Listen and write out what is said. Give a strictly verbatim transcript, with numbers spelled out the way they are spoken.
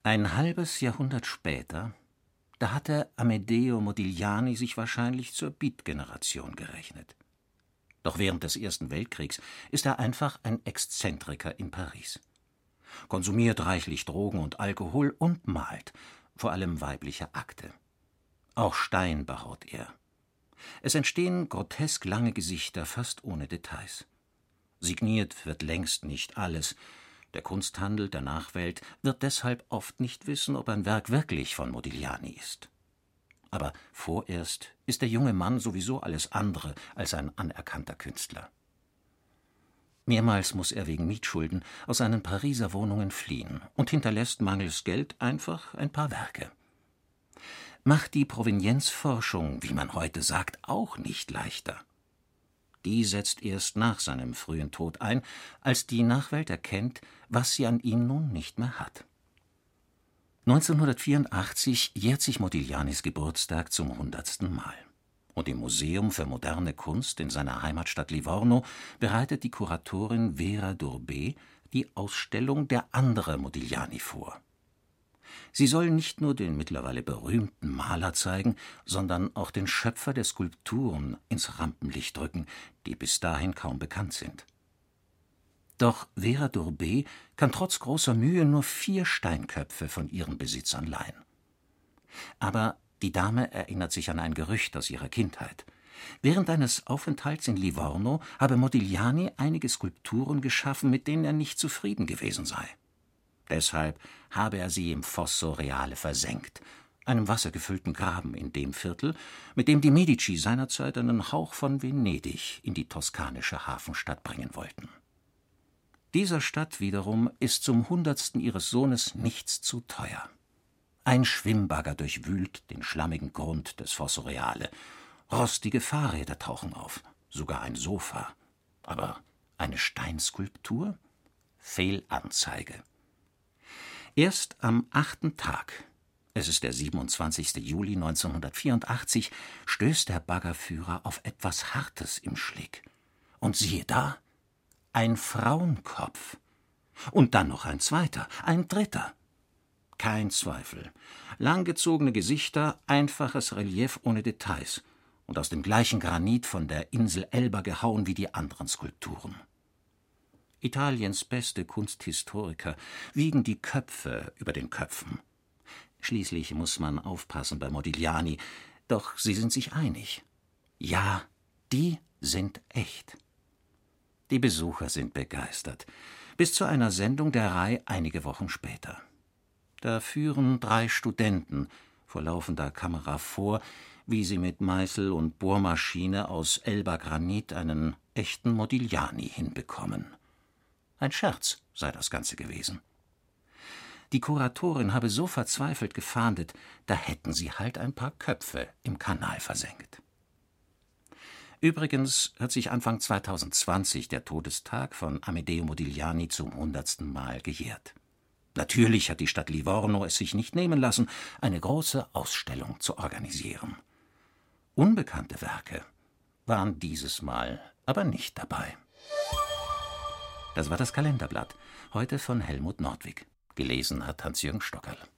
Ein halbes Jahrhundert später, da hatte Amedeo Modigliani sich wahrscheinlich zur Beat-Generation gerechnet. Doch während des Ersten Weltkriegs ist er einfach ein Exzentriker in Paris. Konsumiert reichlich Drogen und Alkohol und malt, vor allem weibliche Akte. Auch Stein behaut er. Es entstehen grotesk lange Gesichter, fast ohne Details. Signiert wird längst nicht alles. Der Kunsthandel der Nachwelt wird deshalb oft nicht wissen, ob ein Werk wirklich von Modigliani ist. Aber vorerst ist der junge Mann sowieso alles andere als ein anerkannter Künstler. Mehrmals muss er wegen Mietschulden aus seinen Pariser Wohnungen fliehen und hinterlässt mangels Geld einfach ein paar Werke. Macht die Provenienzforschung, wie man heute sagt, auch nicht leichter. Die setzt erst nach seinem frühen Tod ein, als die Nachwelt erkennt, was sie an ihm nun nicht mehr hat. neunzehnhundertvierundachtzig jährt sich Modiglianis Geburtstag zum hundertsten Mal. Und im Museum für moderne Kunst in seiner Heimatstadt Livorno bereitet die Kuratorin Vera Durbé die Ausstellung Der andere Modigliani vor. Sie soll nicht nur den mittlerweile berühmten Maler zeigen, sondern auch den Schöpfer der Skulpturen ins Rampenlicht drücken, die bis dahin kaum bekannt sind. Doch Vera Durbé kann trotz großer Mühe nur vier Steinköpfe von ihren Besitzern leihen. Aber die Dame erinnert sich an ein Gerücht aus ihrer Kindheit. Während eines Aufenthalts in Livorno habe Modigliani einige Skulpturen geschaffen, mit denen er nicht zufrieden gewesen sei. Deshalb habe er sie im Fosso Reale versenkt, einem wassergefüllten Graben in dem Viertel, mit dem die Medici seinerzeit einen Hauch von Venedig in die toskanische Hafenstadt bringen wollten. Dieser Stadt wiederum ist zum Hundertsten ihres Sohnes nichts zu teuer. Ein Schwimmbagger durchwühlt den schlammigen Grund des Fosso Reale. Rostige Fahrräder tauchen auf, sogar ein Sofa. Aber eine Steinskulptur? Fehlanzeige. Erst am achten Tag, es ist der siebenundzwanzigste Juli neunzehnhundertvierundachtzig, stößt der Baggerführer auf etwas Hartes im Schlick. Und siehe da, ein Frauenkopf. Und dann noch ein zweiter, ein dritter. Kein Zweifel. Langgezogene Gesichter, einfaches Relief ohne Details und aus dem gleichen Granit von der Insel Elba gehauen wie die anderen Skulpturen. Italiens beste Kunsthistoriker wiegen die Köpfe über den Köpfen. Schließlich muss man aufpassen bei Modigliani, doch sie sind sich einig. Ja, die sind echt. Die Besucher sind begeistert, bis zu einer Sendung der Rai einige Wochen später. Da führen drei Studenten vor laufender Kamera vor, wie sie mit Meißel und Bohrmaschine aus Elba-Granit einen echten Modigliani hinbekommen. Ein Scherz sei das Ganze gewesen. Die Kuratorin habe so verzweifelt gefahndet, da hätten sie halt ein paar Köpfe im Kanal versenkt. Übrigens hat sich Anfang zweitausendzwanzig der Todestag von Amedeo Modigliani zum hundertsten Mal gejährt. Natürlich hat die Stadt Livorno es sich nicht nehmen lassen, eine große Ausstellung zu organisieren. Unbekannte Werke waren dieses Mal aber nicht dabei. Das war das Kalenderblatt, heute von Helmut Nordwig. Gelesen hat Hans-Jürgen Stockerl.